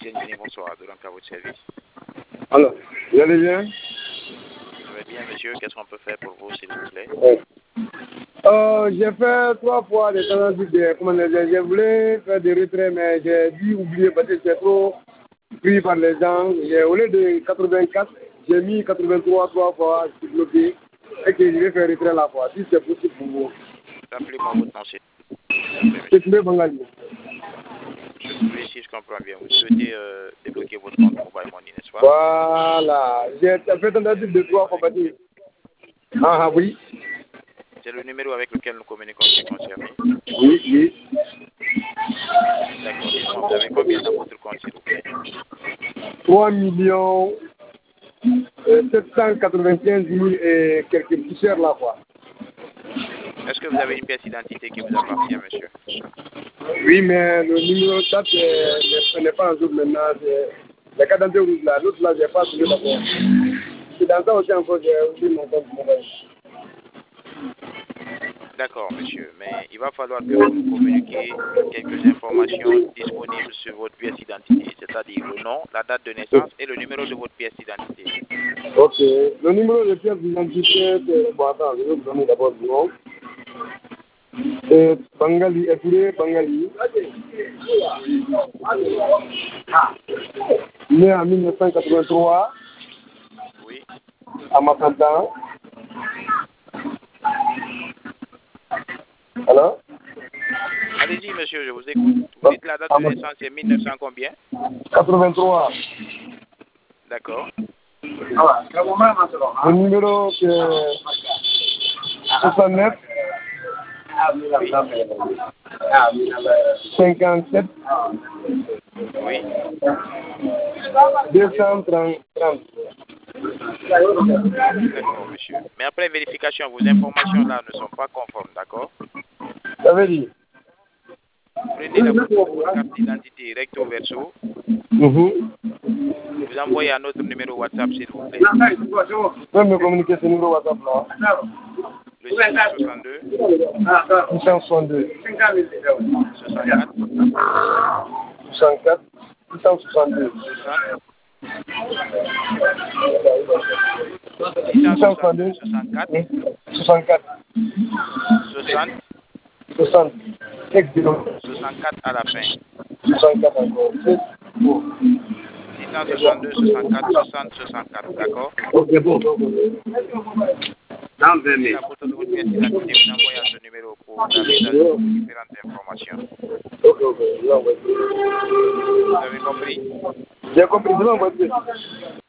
Bienvenue, bonsoir, de à votre service. Alors, vous allez bien? Je vais bien, monsieur. Qu'est-ce qu'on peut faire pour vous, s'il vous plaît? J'ai fait 3 fois des tentatives comment dire, je voulais faire des retraits, mais j'ai dû oublier parce que c'est trop pris par les gens. Au lieu de 84, j'ai mis 83 3 fois, je suis bloqué. Et que je vais faire retrait la fois, si c'est possible pour vous. Rappelez-moi votre nom, s'il C'est Toubé Bangali. Si je comprends bien, vous souhaitez débloquer votre compte Mobile Money, n'est-ce pas? Voilà, j'ai fait tentative de 3 fois. Ah oui. C'est le numéro avec lequel nous communiquons qui est concerné. Oui. D'accord, dites-moi, vous avez combien dans votre compte, s'il vous plaît? 3 millions 795 000 et quelques poussières la fois. Est-ce que vous avez une pièce d'identité qui vous appartient, monsieur? Oui, mais le numéro de date n'est pas en jour maintenant. La carte d'identité rouge là, l'autre là, j'ai pas trouvé d'abord. C'est dans ça aussi encore, j'ai oublié mon compte mobile. D'accord, monsieur, mais il va falloir que vous nous communiquiez quelques informations disponibles sur votre pièce d'identité, c'est-à-dire le nom, la date de naissance et le numéro de votre pièce d'identité. Ok, le numéro de pièce d'identité, c'est... Bon, attends, je vais vous donner d'abord le nom. C'est Bangali, Etouré Bangali. Né en 1983. Oui. À Makanda. Alors? Allez-y, monsieur, je vous écoute. Vous dites la date de naissance, c'est 1900 combien? 83. D'accord. Le numéro, c'est 69. Oui. 57. Oui. 230. D'accord, monsieur. Mais après vérification, vos informations là ne sont pas conformes, d'accord? Ça veut dire? Prenez la photo de votre carte d'identité recto verso. Vous envoyez à notre numéro WhatsApp, s'il vous plaît. Vous pouvez me communiquer ce numéro WhatsApp là? Le 662 662 64 64 662 662 64 64 60 60 64 à la fin. 64 encore. 662 64 60 64, d'accord? Ok, bon. La photo de votre pièce d'identité, vous envoyez à ce numéro pour garder dans différentes informations. Ok. Vous avez compris? J'ai compris, je l'envoie.